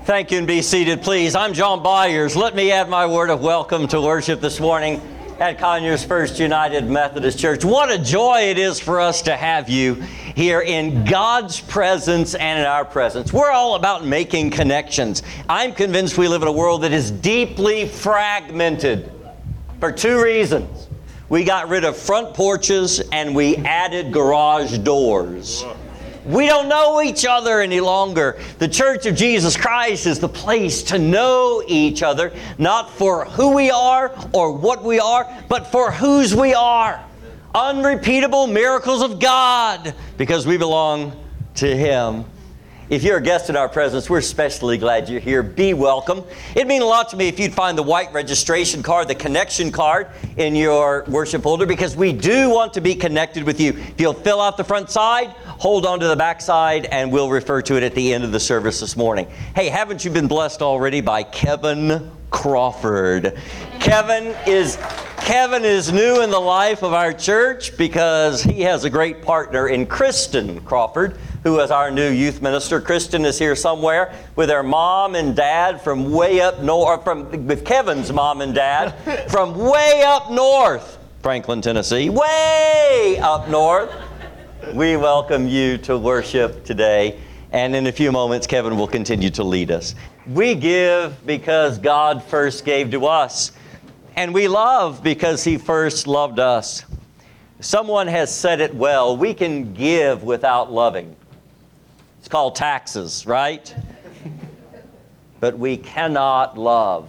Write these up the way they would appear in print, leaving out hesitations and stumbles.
Thank you, and be seated, please. I'm John Byers. Let me add my word of welcome to worship this morning at Conyers First United Methodist Church. What a joy it is for us to have you here in God's presence and in our presence. We're all about making connections. I'm convinced we live in a world that is deeply fragmented for two reasons. We got rid of front porches and we added garage doors. We don't know each other any longer. The Church of Jesus Christ is the place to know each other, not for who we are or what we are, but for whose we are. Unrepeatable miracles of God, because we belong to Him. If you're a guest in our presence, we're especially glad you're here. Be welcome. It'd mean a lot to me if you'd find the white registration card, the connection card in your worship folder, because we do want to be connected with you. If you'll fill out the front side, hold on to the back side, and we'll refer to it at the end of the service this morning. Hey, haven't you been blessed already by Kevin Crawford? Kevin is new in the life of our church because he has a great partner in Kristen Crawford, who is our new youth minister. Kristen is here somewhere with her mom and dad from way up north, with Kevin's mom and dad from way up north, Franklin, Tennessee, way up north. We welcome you to worship today, and in a few moments, Kevin will continue to lead us. We give because God first gave to us, and we love because He first loved us. Someone has said it well, we can give without loving. It's called taxes, right? But we cannot love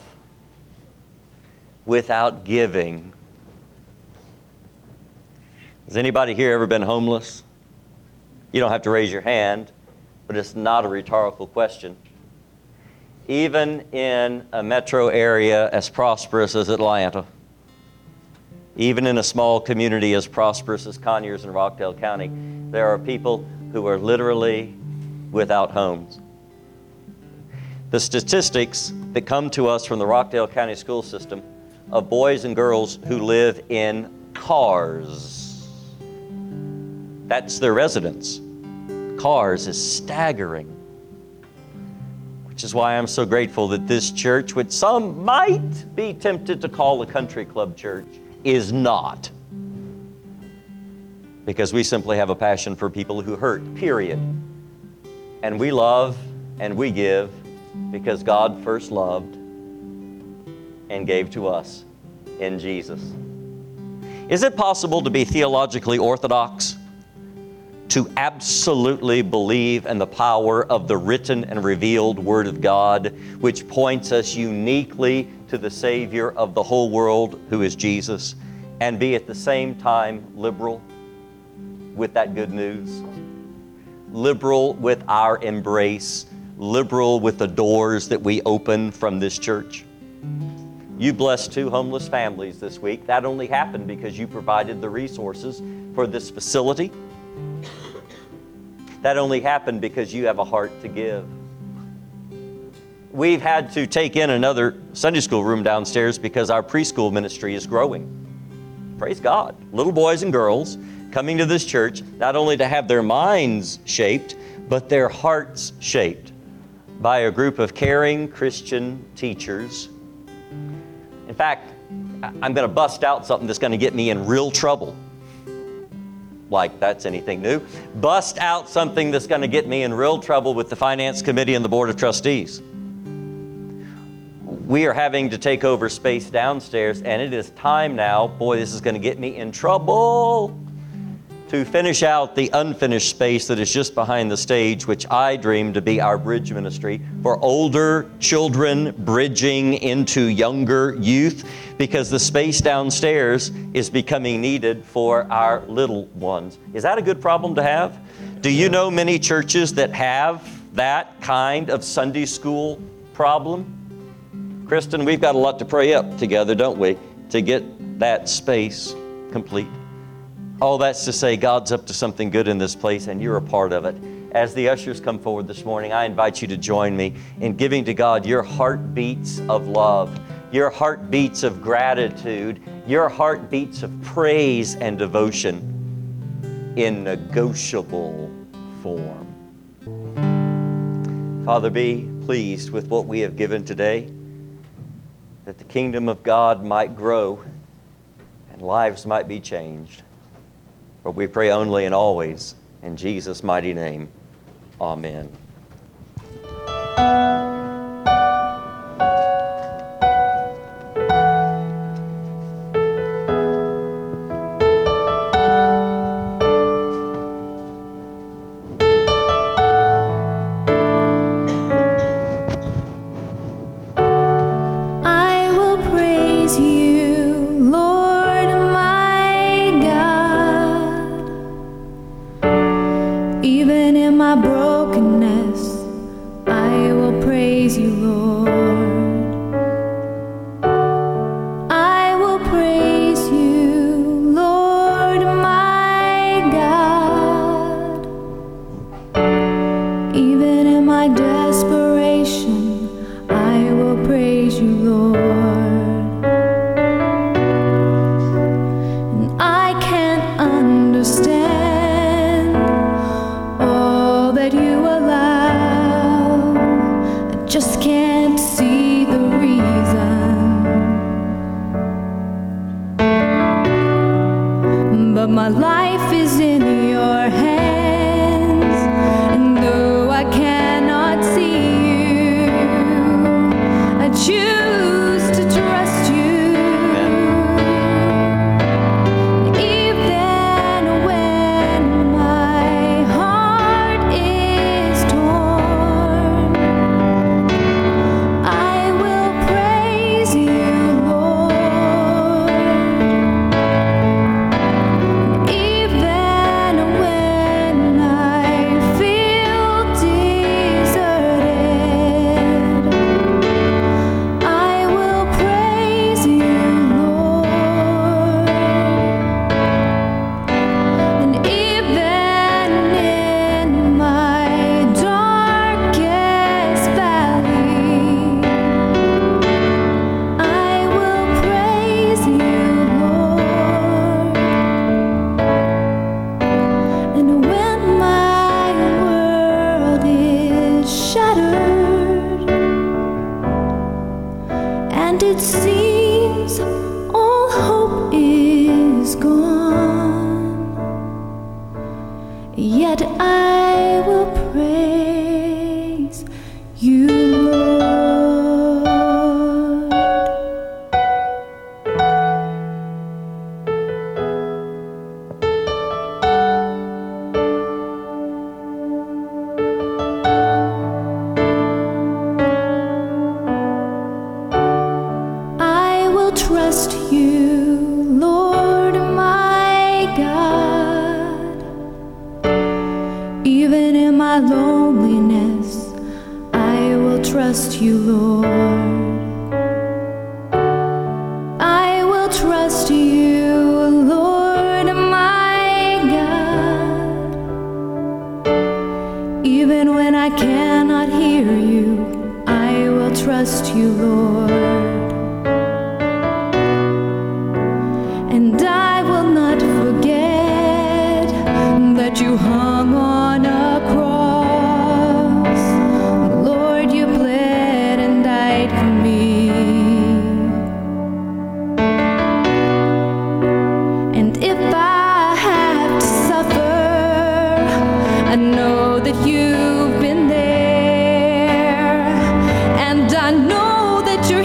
without giving. Has anybody here ever been homeless? You don't have to raise your hand, but it's not a rhetorical question. Even in a metro area as prosperous as Atlanta, even in a small community as prosperous as Conyers and Rockdale County, there are people who are literally without homes. The statistics that come to us from the Rockdale County school system of boys and girls who live in cars, that's their residence. Cars is staggering. Which is why I'm so grateful that this church, which some might be tempted to call a country club church, is not. Because we simply have a passion for people who hurt, period. And we love and we give because God first loved and gave to us in Jesus. Is it possible to be theologically orthodox? To absolutely believe in the power of the written and revealed Word of God, which points us uniquely to the Savior of the whole world, who is Jesus, and be at the same time liberal with that good news, liberal with our embrace, liberal with the doors that we open from this church. You blessed 2 homeless families this week. That only happened because you provided the resources for this facility. That only happened because you have a heart to give. We've had to take in another Sunday school room downstairs because our preschool ministry is growing. Praise God. Little boys and girls coming to this church, not only to have their minds shaped, but their hearts shaped by a group of caring Christian teachers. In fact, I'm going to bust out something that's going to get me in real trouble. Like that's anything new. Bust out something that's going to get me in real trouble with the Finance Committee and the Board of Trustees. We are having to take over space downstairs, and it is time now, boy, this is going to get me in trouble, to finish out the unfinished space that is just behind the stage, which I dream to be our bridge ministry for older children bridging into younger youth, because the space downstairs is becoming needed for our little ones. Is that a good problem to have? Do you know many churches that have that kind of Sunday school problem? Kristen, we've got a lot to pray up together, don't we, to get that space complete. All that's to say, God's up to something good in this place, and you're a part of it. As the ushers come forward this morning, I invite you to join me in giving to God your heartbeats of love, your heartbeats of gratitude, your heartbeats of praise and devotion in negotiable form. Father, be pleased with what we have given today, that the kingdom of God might grow and lives might be changed. For we pray only and always in Jesus' mighty name. Amen. You've been there, and I know that you're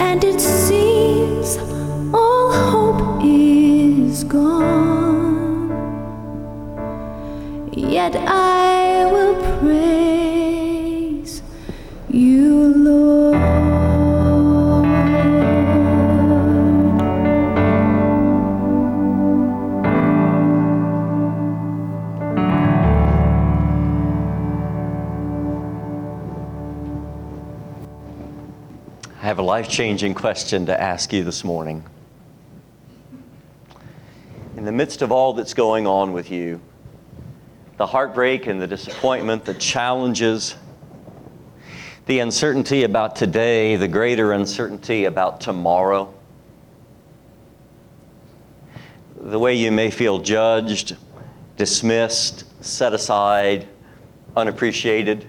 and it seems all hope is gone, yet I will praise you, Lord. I have a life-changing question to ask you this morning. In the midst of all that's going on with you, the heartbreak and the disappointment, the challenges, the uncertainty about today, the greater uncertainty about tomorrow, the way you may feel judged, dismissed, set aside, unappreciated,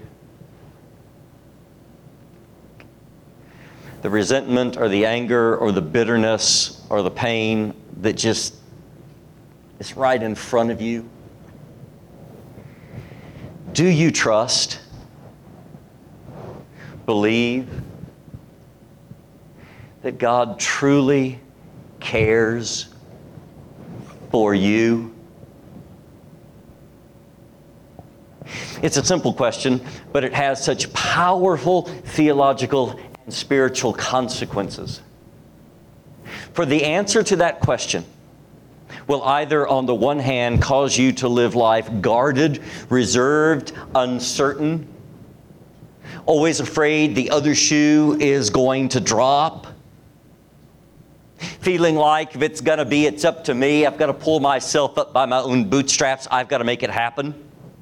the resentment or the anger or the bitterness or the pain that just is right in front of you. Do you trust, believe that God truly cares for you? It's a simple question, but it has such powerful theological and spiritual consequences. For the answer to that question will either, on the one hand, cause you to live life guarded, reserved, uncertain, always afraid the other shoe is going to drop, feeling like if it's going to be, it's up to me, I've got to pull myself up by my own bootstraps, I've got to make it happen.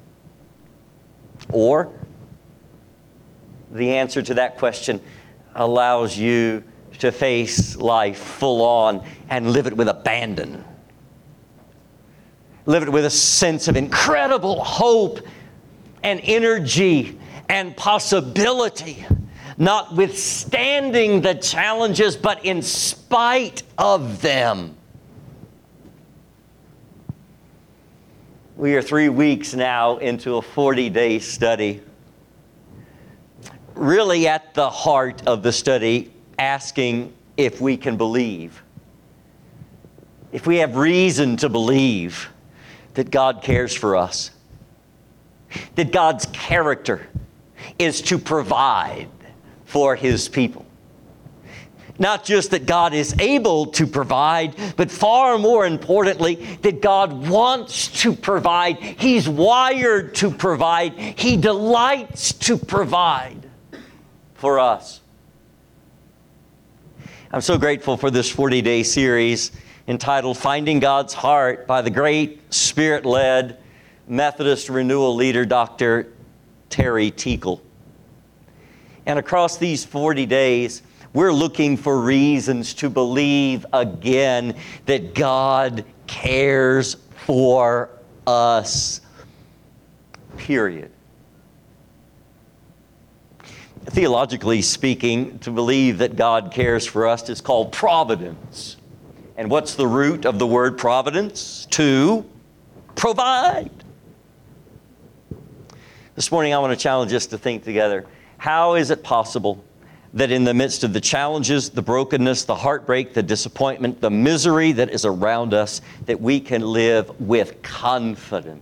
Or the answer to that question allows you to face life full on and live it with abandon. Live it with a sense of incredible hope and energy and possibility, notwithstanding the challenges, but in spite of them. We are 3 weeks now into a 40-day study. Really at the heart of the study, asking if we can believe, if we have reason to believe that God cares for us, that God's character is to provide for His people. Not just that God is able to provide, but far more importantly, that God wants to provide. He's wired to provide. He delights to provide for us. I'm so grateful for this 40-day series entitled Finding God's Heart by the great Spirit-led Methodist renewal leader, Dr. Terry Teakle. And across these 40 days, we're looking for reasons to believe again that God cares for us, period. Theologically speaking, to believe that God cares for us is called providence. And what's the root of the word providence? To provide. This morning I want to challenge us to think together. How is it possible that in the midst of the challenges, the brokenness, the heartbreak, the disappointment, the misery that is around us, that we can live with confidence?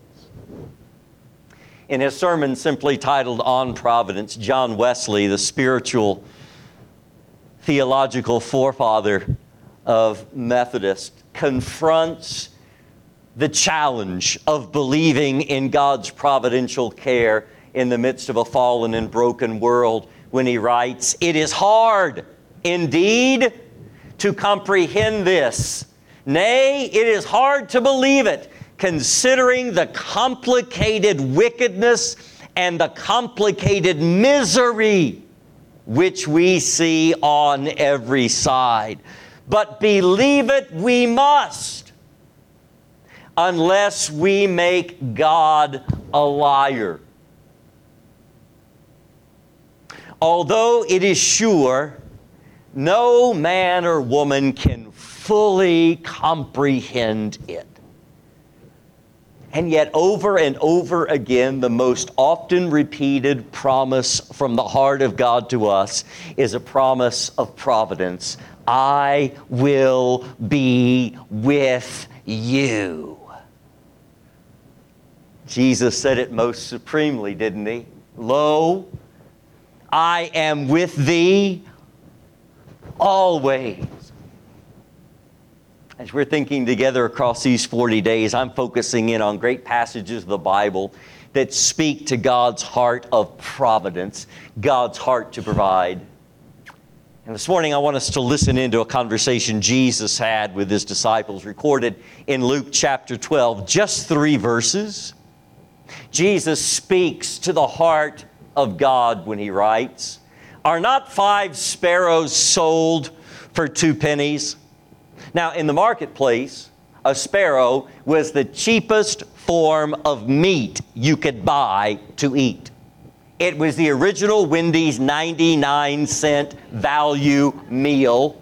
In his sermon simply titled On Providence, John Wesley, the spiritual theological forefather of Methodist, confronts the challenge of believing in God's providential care in the midst of a fallen and broken world when he writes, "It is hard indeed to comprehend this. Nay, it is hard to believe it, considering the complicated wickedness and the complicated misery which we see on every side. But believe it we must, unless we make God a liar. Although it is sure, no man or woman can fully comprehend it. And yet over and over again, the most often repeated promise from the heart of God to us is a promise of providence. I will be with you. Jesus said it most supremely, didn't he? Lo, I am with thee always. As we're thinking together across these 40 days, I'm focusing in on great passages of the Bible that speak to God's heart of providence, God's heart to provide. And this morning I want us to listen into a conversation Jesus had with his disciples, recorded in Luke chapter 12, just 3 verses. Jesus speaks to the heart of God when he writes, "Are not 5 sparrows sold for 2 pennies? Now, in the marketplace, a sparrow was the cheapest form of meat you could buy to eat. It was the original Wendy's 99-cent value meal.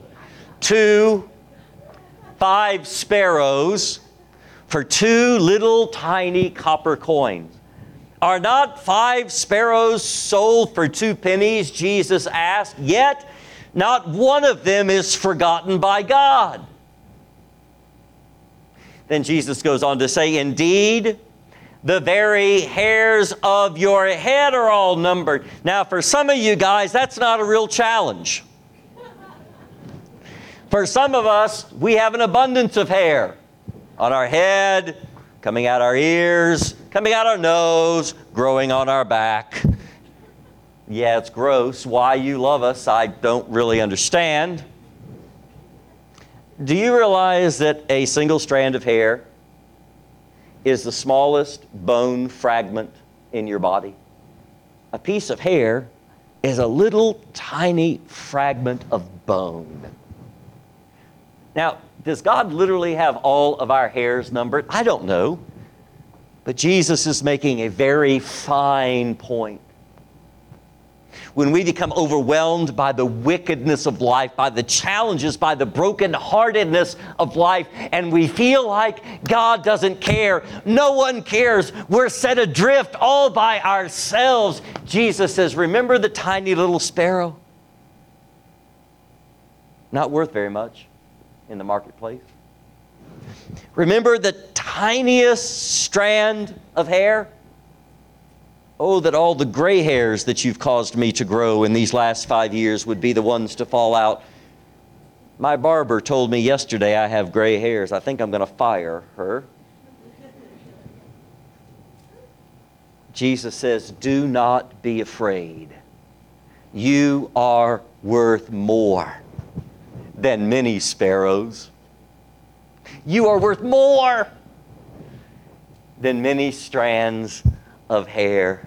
5 sparrows for 2 little tiny copper coins. Are not 5 sparrows sold for 2 pennies? Jesus asked. Yet not one of them is forgotten by God." Then Jesus goes on to say, "Indeed, the very hairs of your head are all numbered." Now, for some of you guys, that's not a real challenge. For some of us, we have an abundance of hair on our head, coming out our ears, coming out our nose, growing on our back. Yeah, it's gross. Why you love us, I don't really understand. Do you realize that a single strand of hair is the smallest bone fragment in your body? A piece of hair is a little tiny fragment of bone. Now, does God literally have all of our hairs numbered? I don't know. But Jesus is making a very fine point. When we become overwhelmed by the wickedness of life, by the challenges, by the brokenheartedness of life, and we feel like God doesn't care, no one cares, we're set adrift all by ourselves, Jesus says, remember the tiny little sparrow? Not worth very much in the marketplace. Remember the tiniest strand of hair? Oh, that all the gray hairs that you've caused me to grow in these last 5 years would be the ones to fall out. My barber told me yesterday I have gray hairs. I think I'm going to fire her. Jesus says, do not be afraid. You are worth more than many sparrows. You are worth more than many strands of hair.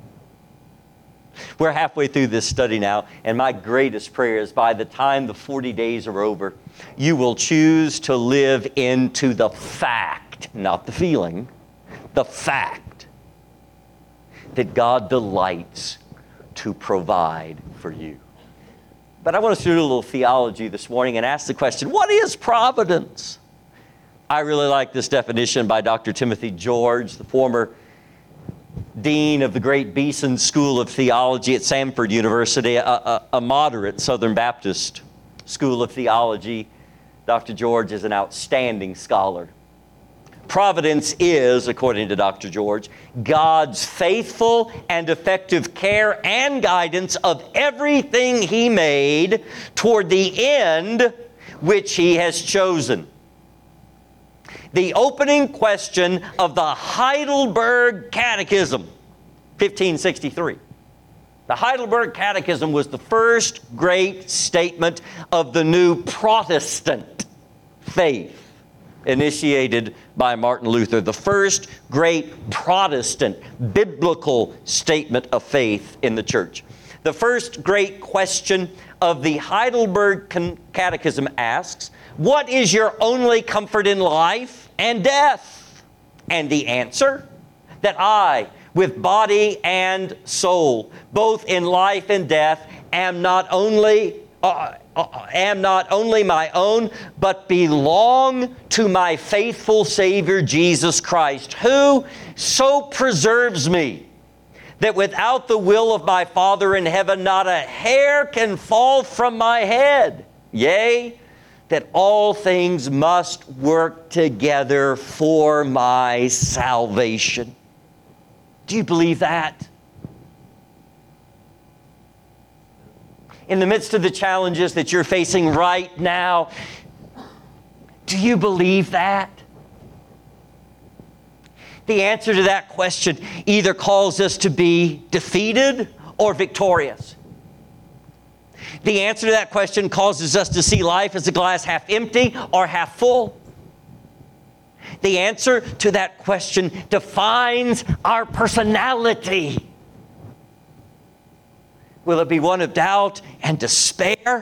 We're halfway through this study now, and my greatest prayer is by the time the 40 days are over, you will choose to live into the fact, not the feeling, the fact that God delights to provide for you. But I want us to do a little theology this morning and ask the question, what is providence? I really like this definition by Dr. Timothy George, the former dean of the great Beeson School of Theology at Samford University, a moderate Southern Baptist school of theology. Dr. George is an outstanding scholar. Providence is, according to Dr. George, God's faithful and effective care and guidance of everything He made toward the end which He has chosen. The opening question of the Heidelberg Catechism, 1563. The Heidelberg Catechism was the first great statement of the new Protestant faith initiated by Martin Luther. The first great Protestant biblical statement of faith in the church. The first great question of the Heidelberg Catechism asks, what is your only comfort in life and death? And the answer, that I, with body and soul, both in life and death, am not only am not only my own, but belong to my faithful Savior, Jesus Christ, who so preserves me that without the will of my Father in heaven, not a hair can fall from my head. Yea, that all things must work together for my salvation. Do you believe that? In the midst of the challenges that you're facing right now, do you believe that? The answer to that question either calls us to be defeated or victorious. The answer to that question causes us to see life as a glass half empty or half full. The answer to that question defines our personality. Will it be one of doubt and despair?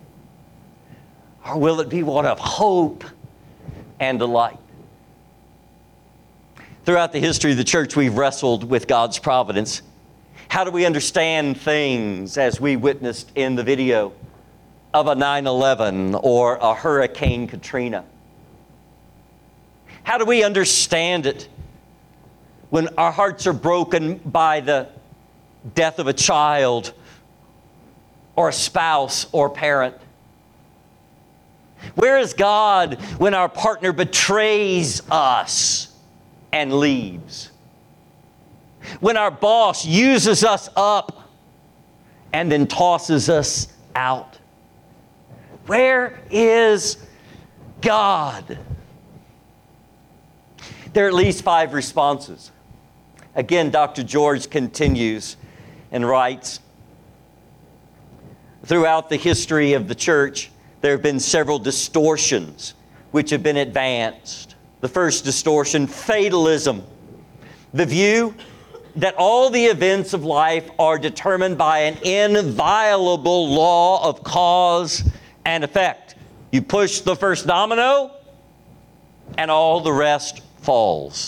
Or will it be one of hope and delight? Throughout the history of the church, we've wrestled with God's providence. How do we understand things as we witnessed in the video of a 9/11 or a Hurricane Katrina? How do we understand it when our hearts are broken by the death of a child or a spouse or parent? Where is God when our partner betrays us and leaves? When our boss uses us up and then tosses us out? Where is God? There are at least 5 responses. Again, Dr. George continues and writes, throughout the history of the church, there have been several distortions which have been advanced. The first distortion, fatalism. The view that all the events of life are determined by an inviolable law of cause and effect. You push the first domino, and all the rest falls.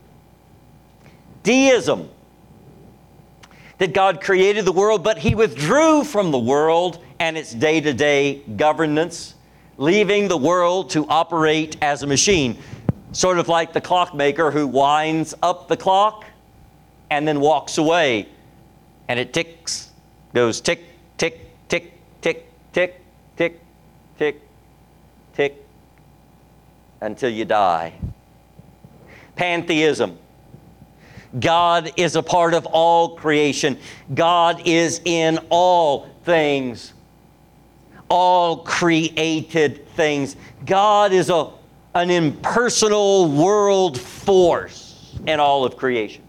Deism. That God created the world, but He withdrew from the world and its day-to-day governance, leaving the world to operate as a machine. Sort of like the clockmaker who winds up the clock and then walks away. And it ticks, goes tick, tick, tick, tick, tick, tick, tick, tick, until you die. Pantheism. God is a part of all creation. God is in all things, all created things. God is an impersonal world force in all of creation.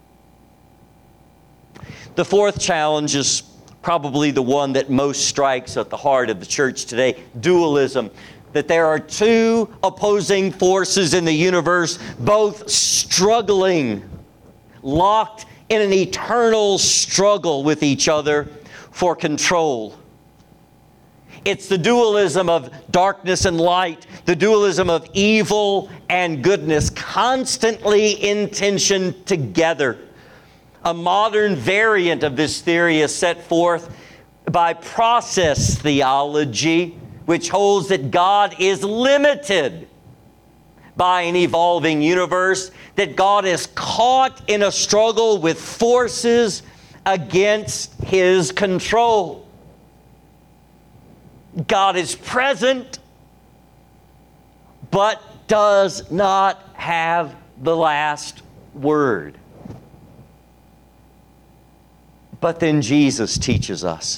The fourth challenge is probably the one that most strikes at the heart of the church today, dualism. That there are 2 opposing forces in the universe, both struggling, locked in an eternal struggle with each other for control. It's the dualism of darkness and light, the dualism of evil and goodness, constantly in tension together. A modern variant of this theory is set forth by process theology, which holds that God is limited by an evolving universe, that God is caught in a struggle with forces against His control. God is present, but does not have the last word. But then Jesus teaches us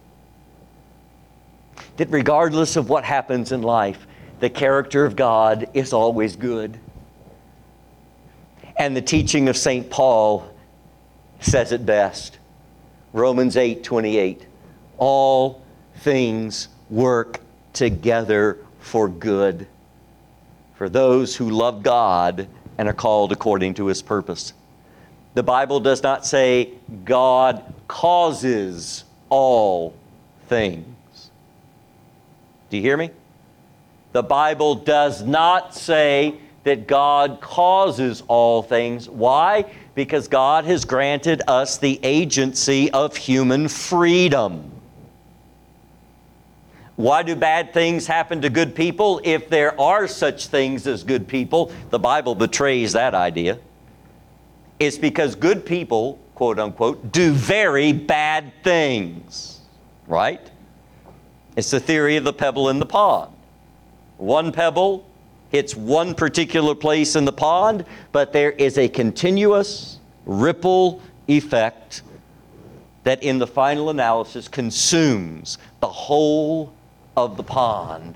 that regardless of what happens in life, the character of God is always good. And the teaching of St. Paul says it best. Romans 8:28. All things work together for good for those who love God and are called according to His purpose. The Bible does not say God causes all things. Do you hear me? The Bible does not say that God causes all things. Why? Because God has granted us the agency of human freedom. Why do bad things happen to good people? If there are such things as good people, the Bible betrays that idea. It's because good people, quote unquote, do very bad things, right? It's the theory of the pebble in the pond. One pebble hits one particular place in the pond, but there is a continuous ripple effect that in the final analysis consumes the whole of the pond.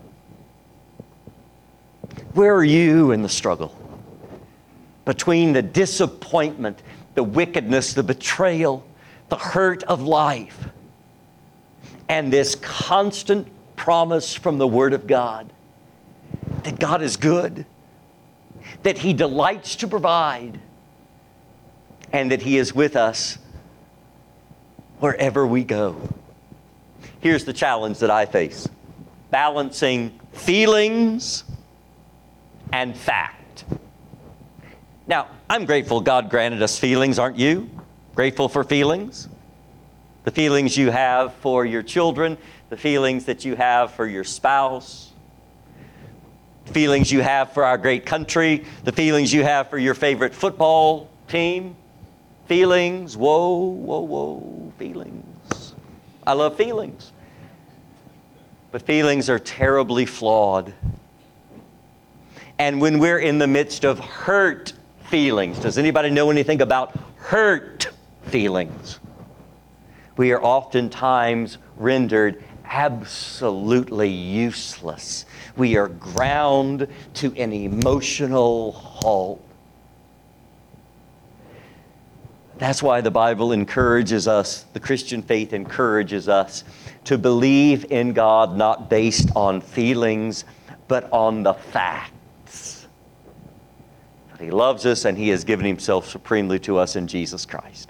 Where are you in the struggle between the disappointment, the wickedness, the betrayal, the hurt of life, and this constant promise from the Word of God that God is good, that He delights to provide, and that He is with us wherever we go? Here's the challenge that I face: balancing feelings and fact. Now, I'm grateful God granted us feelings, aren't you? Grateful for feelings? The feelings you have for your children, the feelings that you have for your spouse, feelings you have for our great country, the feelings you have for your favorite football team. Feelings, whoa, feelings. I love feelings. But feelings are terribly flawed. And when we're in the midst of hurt feelings, does anybody know anything about hurt feelings? We are oftentimes rendered absolutely useless. We are ground to an emotional halt. That's why the Bible encourages us, the Christian faith encourages us to believe in God not based on feelings, but on the facts. That He loves us and He has given Himself supremely to us in Jesus Christ.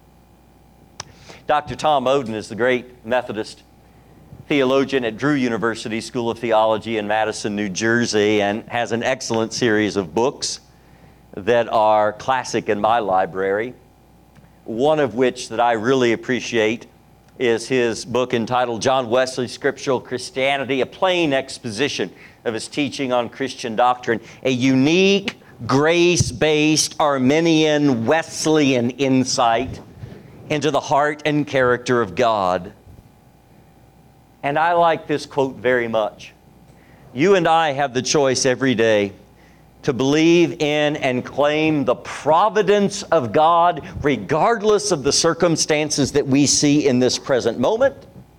Dr. Tom Oden is the great Methodist theologian at Drew University School of Theology in Madison, New Jersey, and has an excellent series of books that are classic in my library. One of which that I really appreciate is his book entitled John Wesley's Scriptural Christianity, a plain exposition of his teaching on Christian doctrine, a unique, grace-based, Arminian, Wesleyan insight into the heart and character of God. And I like this quote very much. You and I have the choice every day to believe in and claim the providence of God regardless of the circumstances that we see in this present moment,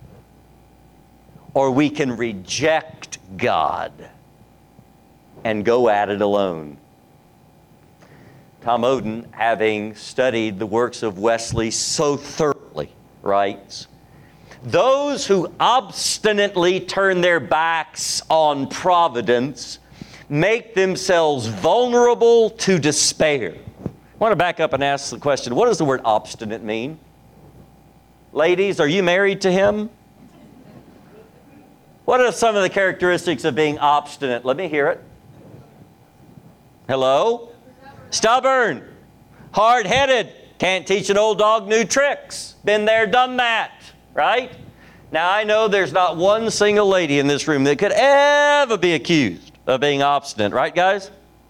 or we can reject God and go at it alone. Tom Oden, having studied the works of Wesley so thoroughly, writes, "Those who obstinately turn their backs on providence make themselves vulnerable to despair." I want to back up and ask the question, what does the word obstinate mean? Ladies, are you married to him? What are some of the characteristics of being obstinate? Let me hear it. Hello? Stubborn. Hard-headed. Can't teach an old dog new tricks. Been there, done that. Right? Now, I know there's not one single lady in this room that could ever be accused of being obstinate. Right, guys?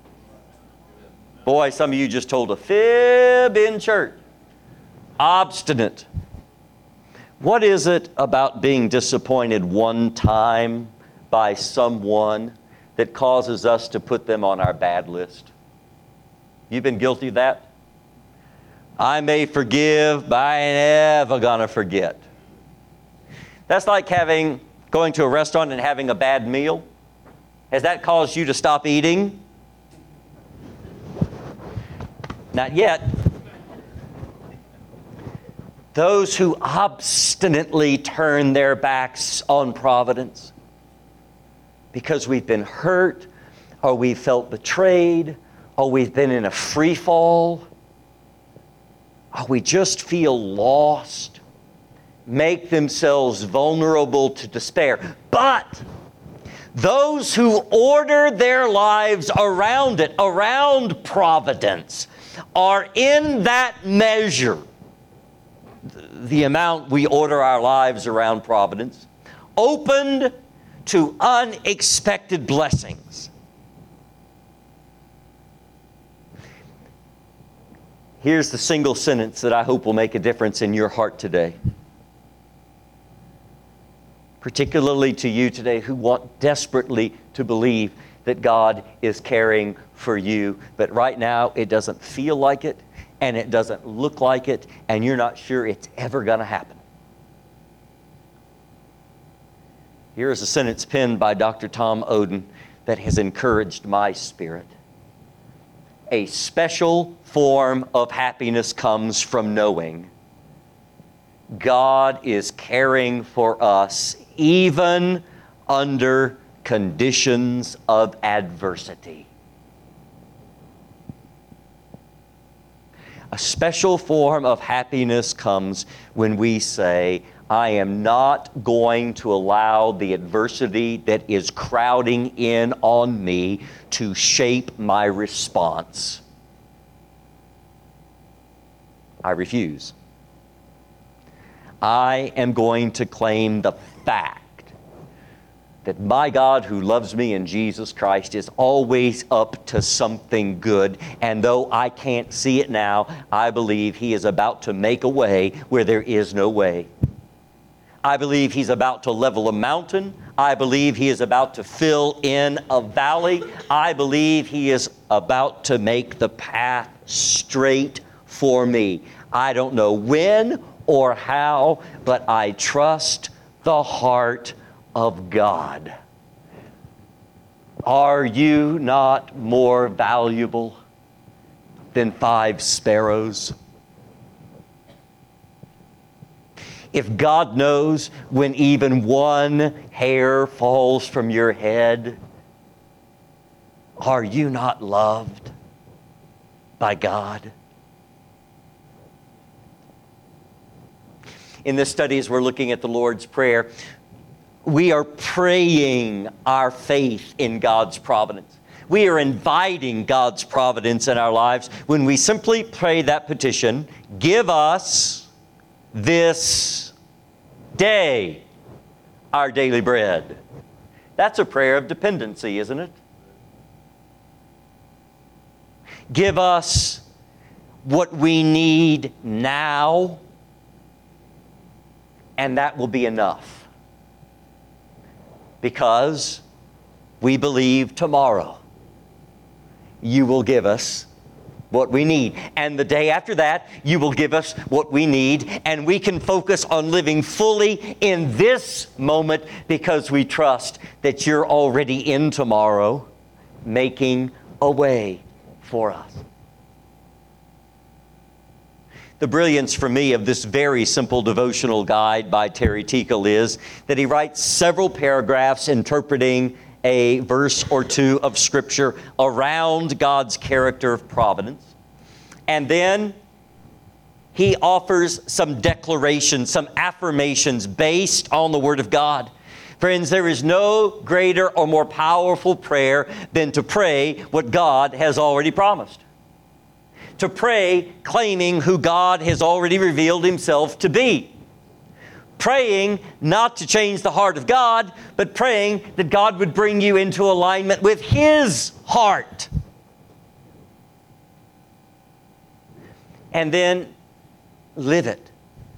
Boy, some of you just told a fib in church. Obstinate. What is it about being disappointed one time by someone that causes us to put them on our bad list? You've been guilty of that? I may forgive, but I ain't ever gonna forget. That's like going to a restaurant and having a bad meal. Has that caused you to stop eating? Not yet. Those who obstinately turn their backs on providence because we've been hurt, or we've felt betrayed, or we've been in a free fall, or we just feel lost, make themselves vulnerable to despair. But those who order their lives around it, around providence, are in that measure, the amount we order our lives around providence, opened to unexpected blessings. Here's the single sentence that I hope will make a difference in your heart today. Particularly to you today who want desperately to believe that God is caring for you. But right now it doesn't feel like it, and it doesn't look like it, and you're not sure it's ever going to happen. Here is a sentence penned by Dr. Tom Oden that has encouraged my spirit. A special form of happiness comes from knowing God is caring for us even under conditions of adversity. A special form of happiness comes when we say, I am not going to allow the adversity that is crowding in on me to shape my response. I refuse. I am going to claim the fact that my God who loves me in Jesus Christ is always up to something good. And though I can't see it now, I believe He is about to make a way where there is no way. I believe He's about to level a mountain. I believe He is about to fill in a valley. I believe He is about to make the path straight for me. I don't know when or how, but I trust the heart of God. Are you not more valuable than 5 sparrows? If God knows when even one hair falls from your head, are you not loved by God? In this study, as we're looking at the Lord's Prayer, we are praying our faith in God's providence. We are inviting God's providence in our lives when we simply pray that petition, give us this day our daily bread. That's a prayer of dependency, isn't it? Give us what we need now, and that will be enough. Because we believe tomorrow you will give us what we need. And the day after that, you will give us what we need. And we can focus on living fully in this moment because we trust that you're already in tomorrow, making a way for us. The brilliance for me of this very simple devotional guide by Terry Teakle is that he writes several paragraphs interpreting a verse or two of Scripture around God's character of providence. And then he offers some declarations, some affirmations based on the Word of God. Friends, there is no greater or more powerful prayer than to pray what God has already promised. To pray claiming who God has already revealed Himself to be. Praying not to change the heart of God, but praying that God would bring you into alignment with His heart. And then live it.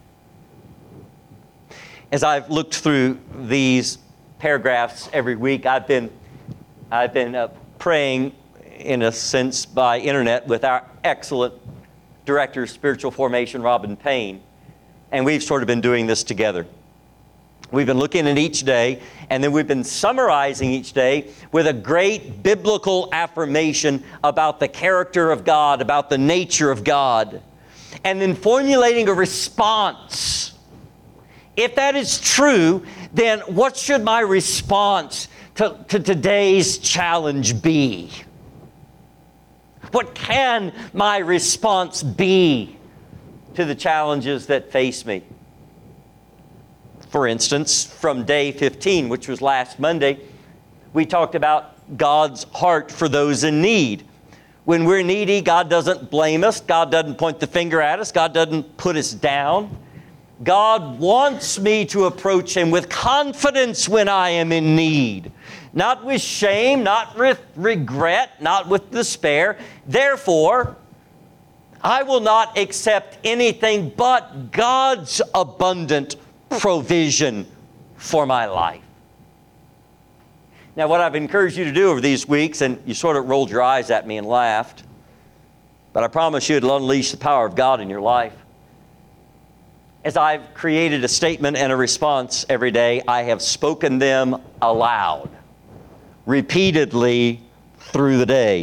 As I've looked through these paragraphs every week, I've been praying in a sense by internet with our excellent director of spiritual formation, Robin Payne. And we've sort of been doing this together. We've been looking at each day, and then we've been summarizing each day with a great biblical affirmation about the character of God, about the nature of God, and then formulating a response. If that is true, then what should my response to today's challenge be? What can my response be to the challenges that face me? For instance, from day 15, which was last Monday, we talked about God's heart for those in need. When we're needy, God doesn't blame us. God doesn't point the finger at us. God doesn't put us down. God wants me to approach Him with confidence when I am in need. Not with shame, not with regret, not with despair. Therefore, I will not accept anything but God's abundant provision for my life. Now, what I've encouraged you to do over these weeks, and you sort of rolled your eyes at me and laughed, but I promise you it'll unleash the power of God in your life. As I've created a statement and a response every day, I have spoken them aloud, repeatedly through the day.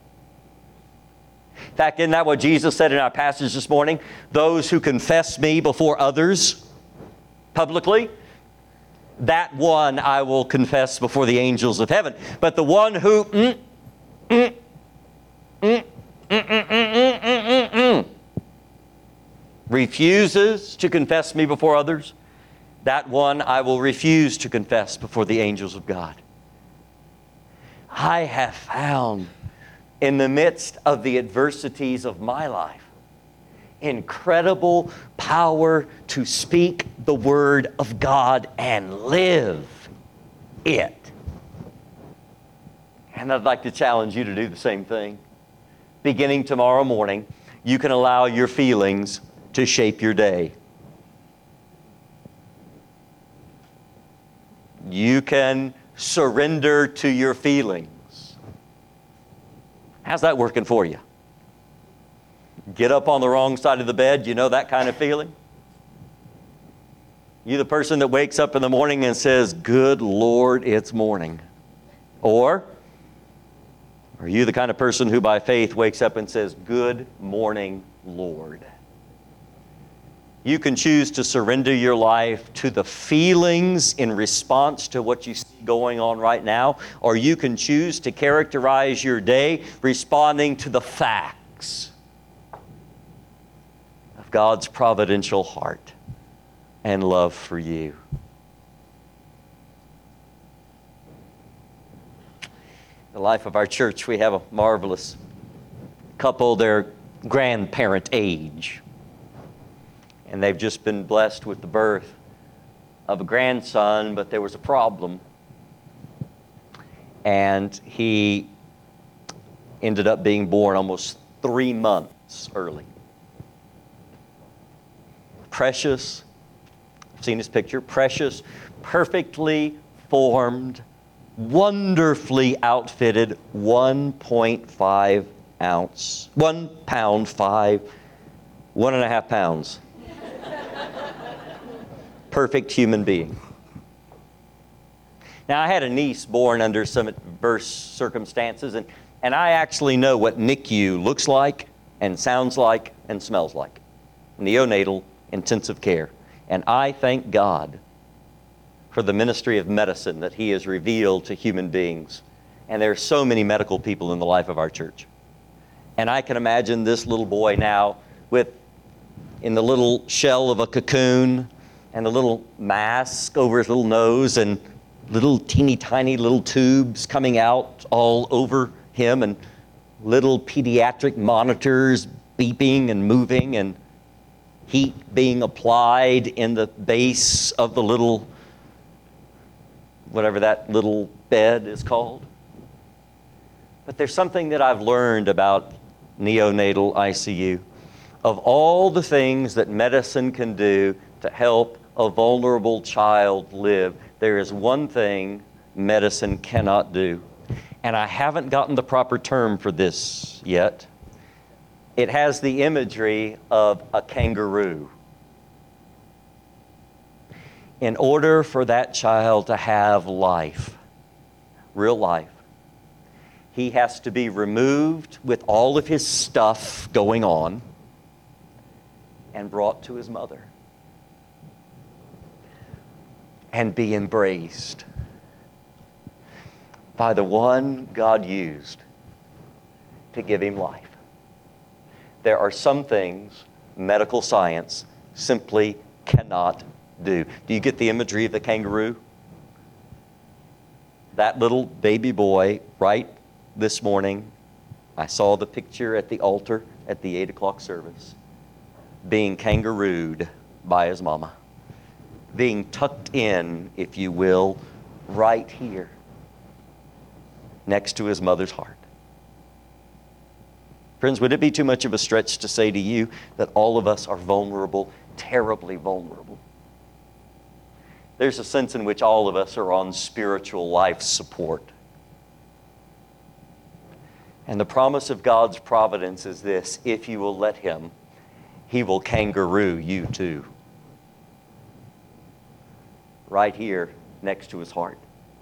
In fact, isn't that what Jesus said in our passage this morning? Those who confess me before others publicly, that one I will confess before the angels of heaven. But the one who refuses to confess me before others, that one I will refuse to confess before the angels of God. I have found in the midst of the adversities of my life incredible power to speak the Word of God and live it. And I'd like to challenge you to do the same thing. Beginning tomorrow morning, you can allow your feelings to shape your day. You can surrender to your feelings. How's that working for you? Get up on the wrong side of the bed, you know that kind of feeling? You the person that wakes up in the morning and says, "Good Lord, it's morning." Or are you the kind of person who by faith wakes up and says, "Good morning, Lord"? You can choose to surrender your life to the feelings in response to what you see going on right now, or you can choose to characterize your day responding to the facts of God's providential heart and love for you. In the life of our church, we have a marvelous couple. They're grandparent age. And they've just been blessed with the birth of a grandson, but there was a problem. And he ended up being born almost 3 months early. Precious, I've seen his picture, precious, perfectly formed, wonderfully outfitted 1.5 ounce, 1 pound 5, 1.5 pounds. Perfect human being. Now, I had a niece born under some adverse circumstances, and I actually know what NICU looks like and sounds like and smells like. Neonatal intensive care. And I thank God for the ministry of medicine that He has revealed to human beings. And there are so many medical people in the life of our church. And I can imagine this little boy now in the little shell of a cocoon, and a little mask over his little nose, and little teeny tiny little tubes coming out all over him, and little pediatric monitors beeping and moving, and heat being applied in the base of the little, whatever that little bed is called. But there's something that I've learned about neonatal ICU. Of all the things that medicine can do to help a vulnerable child live, there is one thing medicine cannot do. And I haven't gotten the proper term for this yet. It has the imagery of a kangaroo. In order for that child to have life, real life, he has to be removed with all of his stuff going on and brought to his mother and be embraced by the one God used to give him life. There are some things medical science simply cannot do. Do you get the imagery of the kangaroo? That little baby boy, right this morning, I saw the picture at the altar at the 8 o'clock service, being kangarooed by his mama, being tucked in, if you will, right here next to his mother's heart. Friends, would it be too much of a stretch to say to you that all of us are vulnerable, terribly vulnerable? There's a sense in which all of us are on spiritual life support. And the promise of God's providence is this: if you will let him, he will kangaroo you too. Right here next to his heart.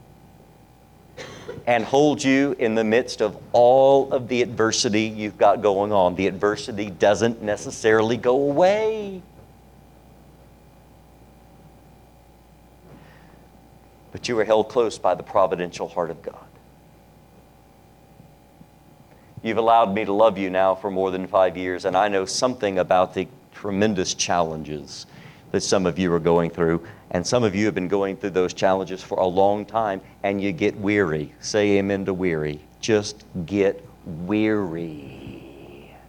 And hold you in the midst of all of the adversity you've got going on. The adversity doesn't necessarily go away. But you are held close by the providential heart of God. You've allowed me to love you now for more than 5 years, and I know something about the tremendous challenges that some of you are going through. And some of you have been going through those challenges for a long time, and you get weary. Say amen to weary. Just get weary.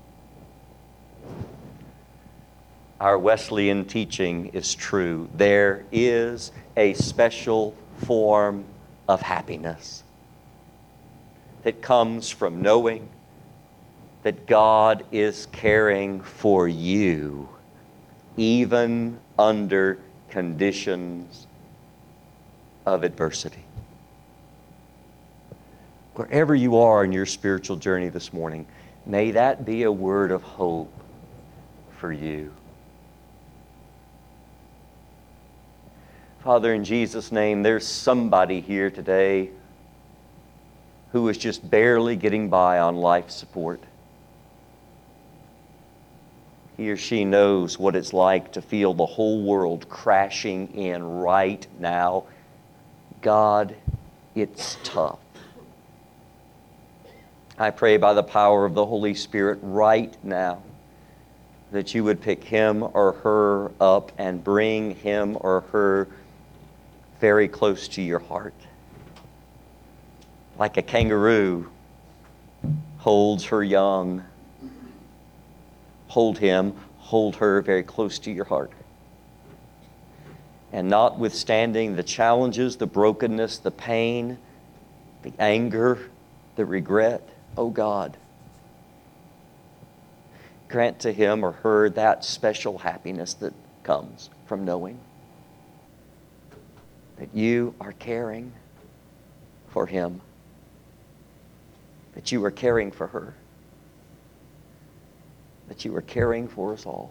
Our Wesleyan teaching is true. There is a special form of happiness that comes from knowing that God is caring for you, even under conditions of adversity. Wherever you are in your spiritual journey this morning, may that be a word of hope for you. Father, in Jesus' name, there's somebody here today who is just barely getting by on life support. He or she knows what it's like to feel the whole world crashing in right now. God, it's tough. I pray by the power of the Holy Spirit right now that you would pick him or her up and bring him or her very close to your heart. Like a kangaroo holds her young. Hold him, hold her very close to your heart. And notwithstanding the challenges, the brokenness, the pain, the anger, the regret, oh God, grant to him or her that special happiness that comes from knowing that you are caring for him, that you are caring for her, that you are caring for us all.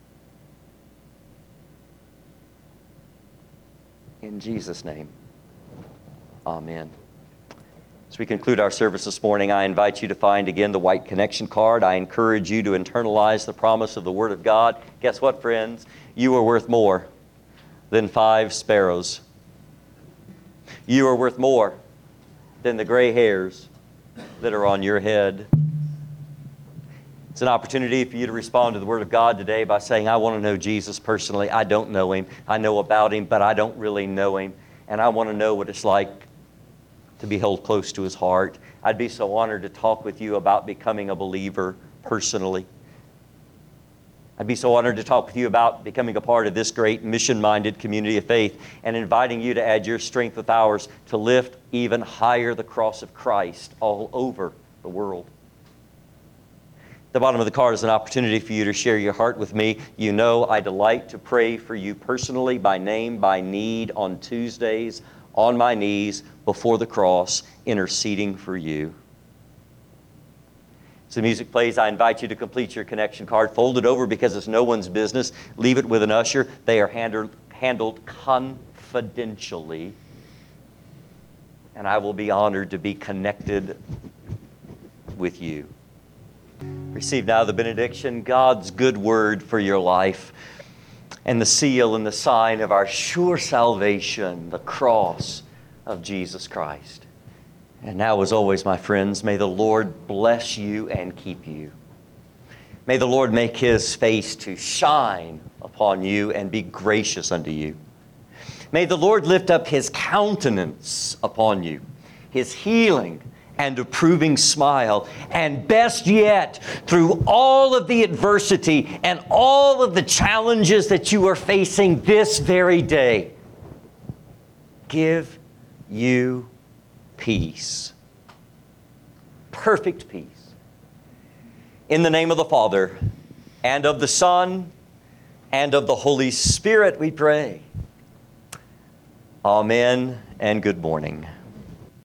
In Jesus' name, amen. As we conclude our service this morning, I invite you to find again the white connection card. I encourage you to internalize the promise of the Word of God. Guess what, friends? You are worth more than 5 sparrows. You are worth more than the gray hairs that are on your head. It's an opportunity for you to respond to the Word of God today by saying, I want to know Jesus personally. I don't know him. I know about him, but I don't really know him. And I want to know what it's like to be held close to his heart. I'd be so honored to talk with you about becoming a believer personally. I'd be so honored to talk with you about becoming a part of this great mission-minded community of faith and inviting you to add your strength with ours to lift even higher the cross of Christ all over the world. The bottom of the card is an opportunity for you to share your heart with me. You know I delight to pray for you personally, by name, by need, on Tuesdays, on my knees, before the cross, interceding for you. As the music plays, I invite you to complete your connection card. Fold it over because it's no one's business. Leave it with an usher. They are handled confidentially. And I will be honored to be connected with you. Receive now the benediction, God's good word for your life, and the seal and the sign of our sure salvation, the cross of Jesus Christ. And now, as always, my friends, may the Lord bless you and keep you. May the Lord make his face to shine upon you and be gracious unto you. May the Lord lift up his countenance upon you, his healing and approving smile. And best yet, through all of the adversity and all of the challenges that you are facing this very day, give you peace. Perfect peace. In the name of the Father, and of the Son, and of the Holy Spirit we pray. Amen and good morning.